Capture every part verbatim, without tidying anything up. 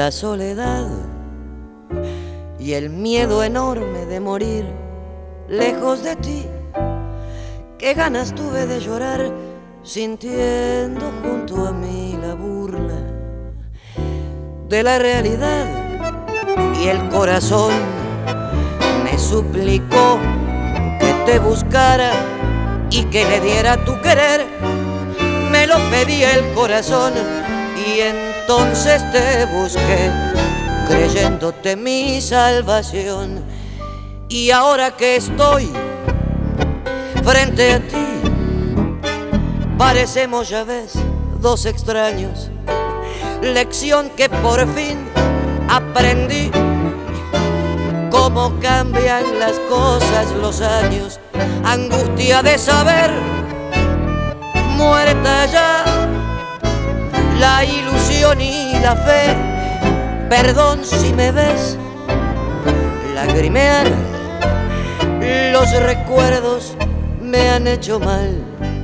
la soledad y el miedo enorme de morir lejos de ti. Qué ganas tuve de llorar sintiendo junto a mí la burla de la realidad, y el corazón me suplicó que te buscara y que le diera tu querer. Me lo pedía el corazón y entonces te busqué, creyéndote mi salvación. Y ahora que estoy frente a ti, parecemos, ya ves, dos extraños. Lección que por fin aprendí, cómo cambian las cosas, los años. Angustia de saber, muerta ya la ilusión y la fe. Perdón si me ves lagrimear, los recuerdos me han hecho mal.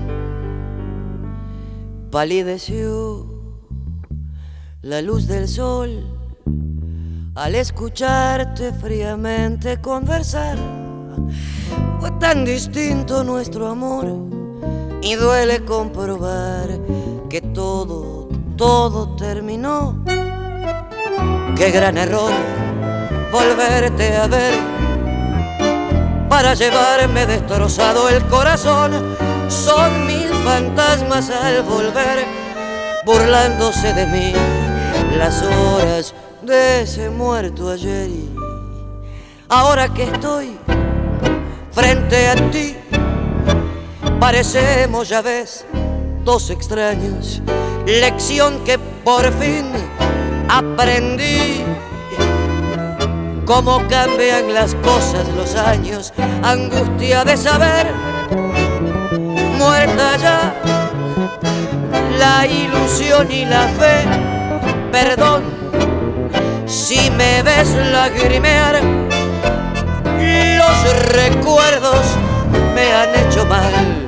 Palideció la luz del sol al escucharte fríamente conversar. Fue tan distinto nuestro amor y duele comprobar que todo, todo terminó. Qué gran error volverte a ver para llevarme destrozado el corazón. Son mil fantasmas al volver, burlándose de mí, las horas de ese muerto ayer. Y ahora que estoy frente a ti, parecemos, ya ves, dos extraños. Lección que por fin aprendí, cómo cambian las cosas, los años. Angustia de saber, muerta ya la ilusión y la fe. Perdón si me ves lagrimear, los recuerdos me han hecho mal.